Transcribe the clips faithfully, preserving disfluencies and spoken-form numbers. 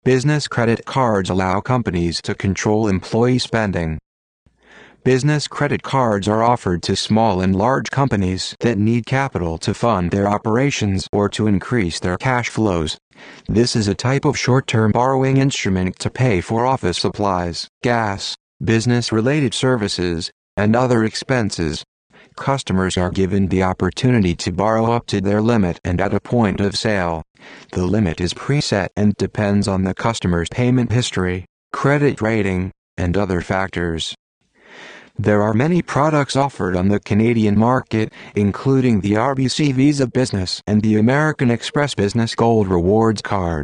Business credit cards allow companies to control employee spending. Business credit cards are offered to small and large companies that need capital to fund their operations or to increase their cash flows. This is a type of short-term borrowing instrument to pay for office supplies, gas, business-related services, and other expenses. Customers are given the opportunity to borrow up to their limit and at a point of sale. The limit is preset and depends on the customer's payment history, credit rating, and other factors. There are many products offered on the Canadian market, including the R B C Visa Business and the American Express Business Gold Rewards Card.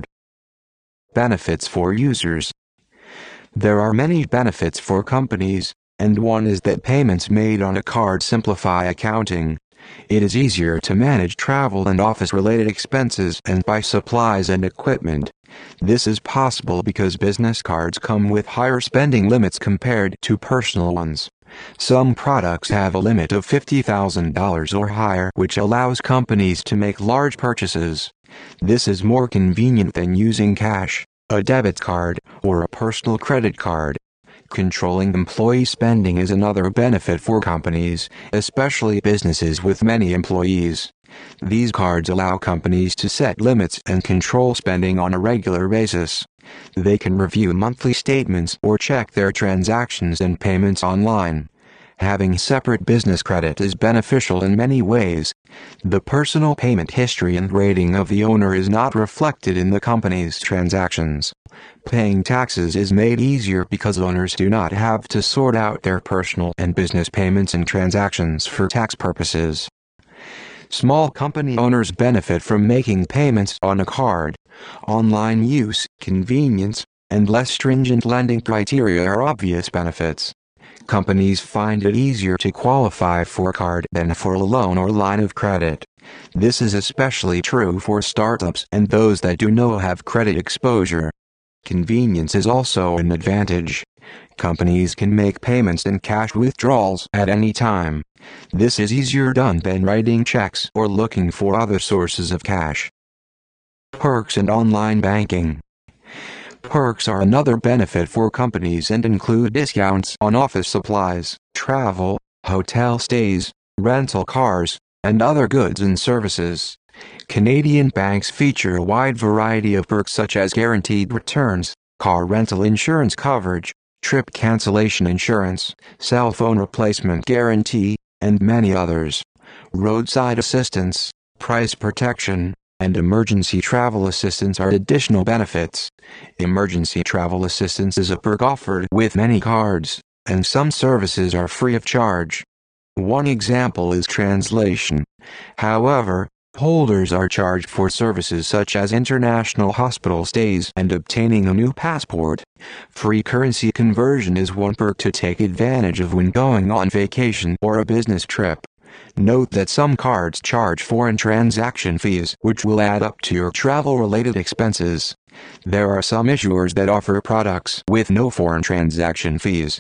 Benefits for users. There are many benefits for companies, and one is that payments made on a card simplify accounting. It is easier to manage travel and office-related expenses and buy supplies and equipment. This is possible because business cards come with higher spending limits compared to personal ones. Some products have a limit of fifty thousand dollars or higher, which allows companies to make large purchases. This is more convenient than using cash, a debit card, or a personal credit card. Controlling employee spending is another benefit for companies, especially businesses with many employees. These cards allow companies to set limits and control spending on a regular basis. They can review monthly statements or check their transactions and payments online. Having separate business credit is beneficial in many ways. The personal payment history and rating of the owner is not reflected in the company's transactions. Paying taxes is made easier because owners do not have to sort out their personal and business payments and transactions for tax purposes. Small company owners benefit from making payments on a card. Online use, convenience, and less stringent lending criteria are obvious benefits. Companies find it easier to qualify for a card than for a loan or line of credit. This is especially true for startups and those that do not have credit exposure. Convenience is also an advantage. Companies can make payments and cash withdrawals at any time. This is easier done than writing checks or looking for other sources of cash. Perks and online banking. Perks are another benefit for companies and include discounts on office supplies, travel, hotel stays, rental cars, and other goods and services. Canadian banks feature a wide variety of perks such as guaranteed returns, car rental insurance coverage, trip cancellation insurance, cell phone replacement guarantee, and many others. Roadside assistance, price protection, and emergency travel assistance are additional benefits. Emergency travel assistance is a perk offered with many cards, and some services are free of charge. One example is translation. However, holders are charged for services such as international hospital stays and obtaining a new passport. Free currency conversion is one perk to take advantage of when going on vacation or a business trip. Note that some cards charge foreign transaction fees, which will add up to your travel-related expenses. There are some issuers that offer products with no foreign transaction fees.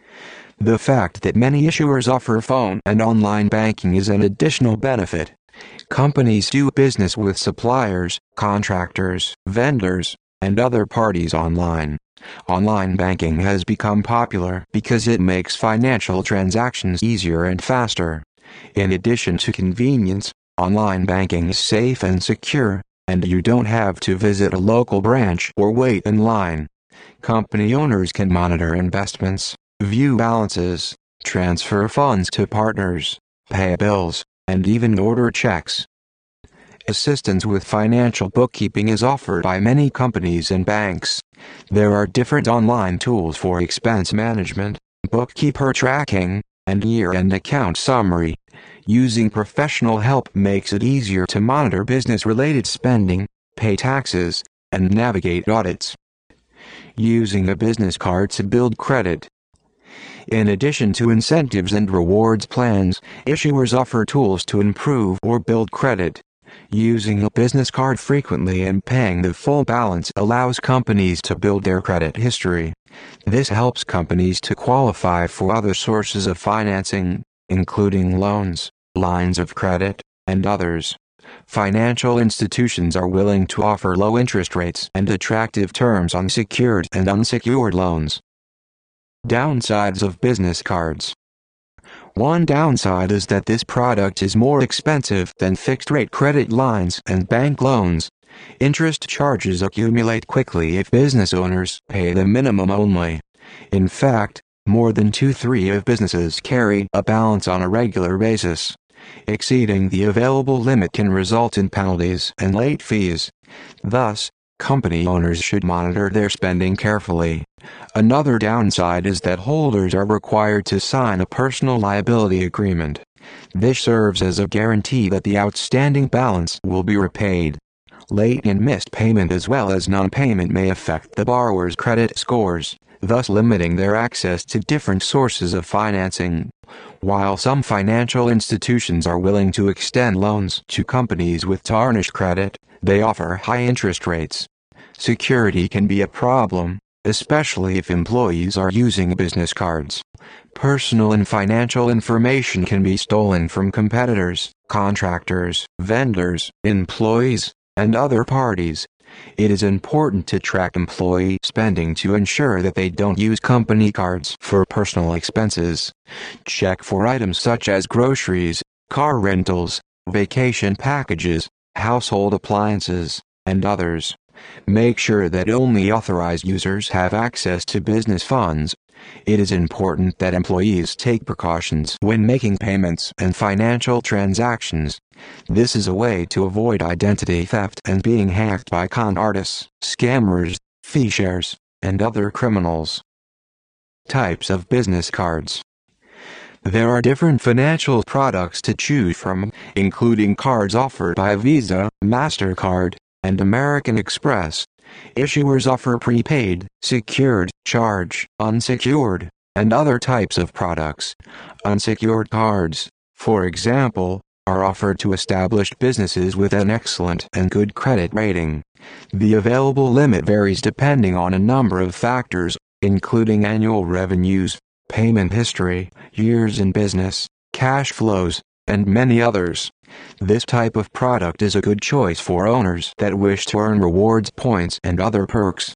The fact that many issuers offer phone and online banking is an additional benefit. Companies do business with suppliers, contractors, vendors, and other parties online. Online banking has become popular because it makes financial transactions easier and faster. In addition to convenience, online banking is safe and secure, and you don't have to visit a local branch or wait in line. Company owners can monitor investments, view balances, transfer funds to partners, pay bills, and even order checks. Assistance with financial bookkeeping is offered by many companies and banks. There are different online tools for expense management, bookkeeper tracking, and year-end account summary. Using professional help makes it easier to monitor business-related spending, pay taxes, and navigate audits. Using a business card to build credit. In addition to incentives and rewards plans, issuers offer tools to improve or build credit. Using a business card frequently and paying the full balance allows companies to build their credit history. This helps companies to qualify for other sources of financing, including loans, lines of credit, and others. Financial institutions are willing to offer low interest rates and attractive terms on secured and unsecured loans. Downsides of business cards. One downside is that this product is more expensive than fixed-rate credit lines and bank loans. Interest charges accumulate quickly if business owners pay the minimum only. In fact, more than two-thirds of businesses carry a balance on a regular basis. Exceeding the available limit can result in penalties and late fees. Thus, company owners should monitor their spending carefully. Another downside is that holders are required to sign a personal liability agreement. This serves as a guarantee that the outstanding balance will be repaid. Late and missed payment as well as non-payment may affect the borrower's credit scores, thus limiting their access to different sources of financing. While some financial institutions are willing to extend loans to companies with tarnished credit, they offer high interest rates. Security can be a problem, especially if employees are using business cards. Personal and financial information can be stolen from competitors, contractors, vendors, employees, and other parties. It is important to track employee spending to ensure that they don't use company cards for personal expenses. Check for items such as groceries, car rentals, vacation packages, household appliances, and others. Make sure that only authorized users have access to business funds. It is important that employees take precautions when making payments and financial transactions. This is a way to avoid identity theft and being hacked by con artists, scammers, fee shares, and other criminals. Types of business cards. There are different financial products to choose from, including cards offered by Visa, MasterCard, and American Express. Issuers offer prepaid, secured, charge, unsecured, and other types of products. Unsecured cards, for example, are offered to established businesses with an excellent and good credit rating. The available limit varies depending on a number of factors, including annual revenues, payment history, years in business, cash flows, and many others. This type of product is a good choice for owners that wish to earn rewards points and other perks.